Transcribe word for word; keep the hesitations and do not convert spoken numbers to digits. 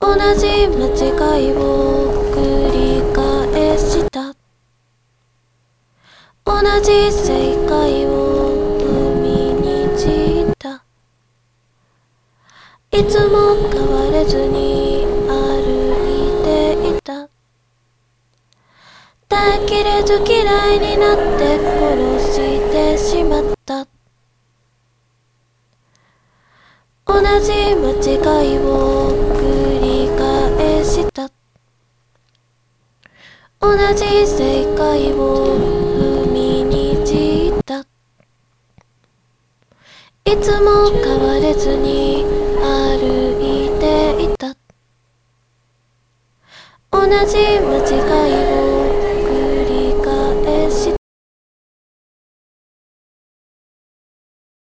同じ間違いを繰り返した。同じ正解を踏みにじった。いつも変われずに歩いていた。耐えきれず嫌いになって殺してしまった。同じ間違いを繰り返した。同じ正解を踏みにじった。いつも変われずに歩いていた。同じ